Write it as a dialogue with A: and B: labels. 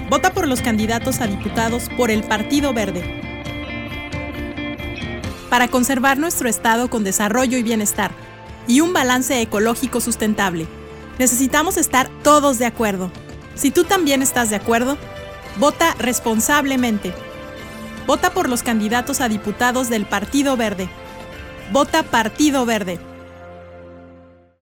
A: Vota por los candidatos a diputados por el Partido Verde. Para conservar nuestro estado con desarrollo y bienestar y un balance ecológico sustentable, necesitamos estar todos de acuerdo. Si tú también estás de acuerdo, vota responsablemente. Vota por los candidatos a diputados del Partido Verde. Vota Partido Verde.